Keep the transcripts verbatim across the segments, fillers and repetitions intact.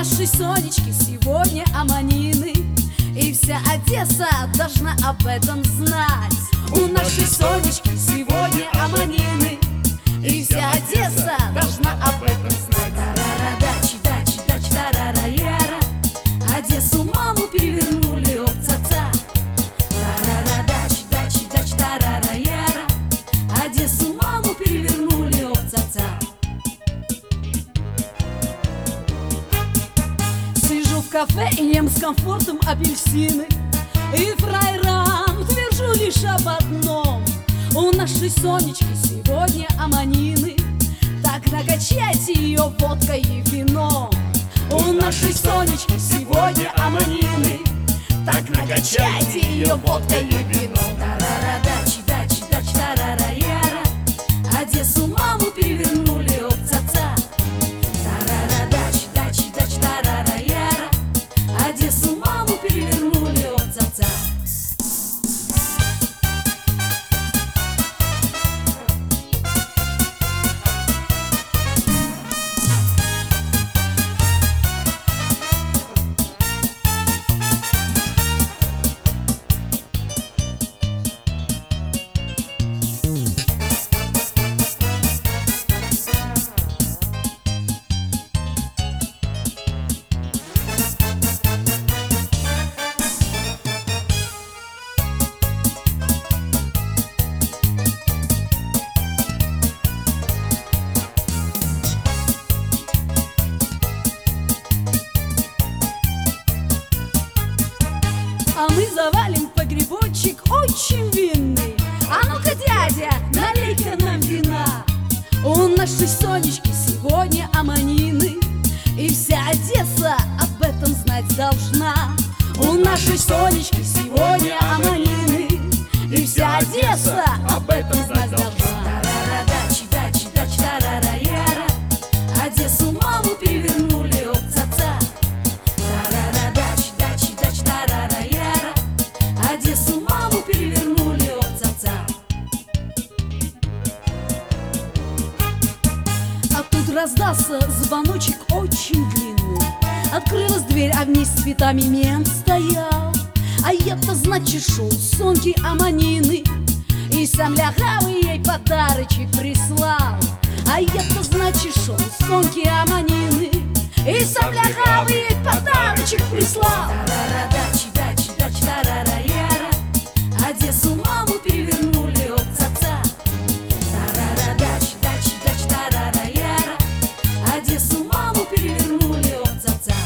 нашей Сонечки сегодня аманины, и вся Одесса должна об этом знать. У нашей Сонечки сегодня аманины, и вся Одесса должна об этом знать. Тарара-дачи, дачи, дачи, тарара-яра, Одессу маму перевернули, оп-ца-ца. Тарара-дачи, дачи, дачи, тарара-яра, Одессу маму перевернули, оп-ца-ца. Сижу в кафе и ем с комфортом апельсины, и фраерам твержу лишь об одном: у нашей Сонечки сегодня аманины, так накачайте ее водкой и вином. У нашей Сонечки сегодня аманины, так накачайте ее водкой и вином. Тарара-дачи, дачи, дачи, тарара-яра, Одессу маму перевернули, оп-ца-ца. Тарара-дачи, дачи, дачи, тарара-яра, Одессу маму перевернули, оп-ца-ца. А мы завалим погребочек очень винный. А ну-ка, дядя, налей-ка нам вина. У нашей Сонечки сегодня аманины, и вся Одесса об этом знать должна. У нашей Сонечки сегодня аманины, и вся Одесса об этом знать должна. Тарара-дачи, дачи, дачи, тарара-яра, Одессу маму перевернули, оп-ца-ца. Тарара-дачи, дачи, дачи, тарара-яра, Одессу маму перевернули, оп-ца-ца. А тут раздался звоночек очень длинный. Открылась дверь, а в ней с цветами мент стоял. А я-то, значит, шел Соньки аманины, и сам лягавый ей подарочек прислал. А я-то, значит, шел Соньки аманины, и сам лягавый ей подарочек прислал. Тарара-дачи, дачи, дачи, тарара-яра, Одессу маму перевернули, оп-ца-ца. Тарара-дачи, дачи, дачи, тарара-яра, Одессу маму перевернули, оп-ца-ца.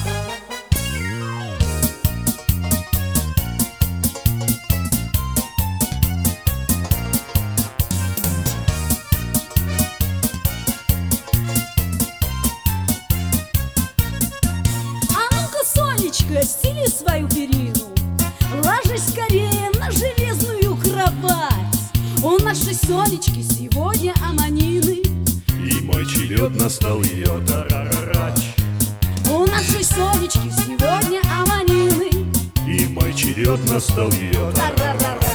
А ну-ка, Сонечка, стели свою перину, ложись скорее на железную кровать. У нашей Сонечки сегодня аманины, И мой черед настал ее тарарарать. у нашей Сонечки сегодня аманины, И мой черед настал ее тарарара.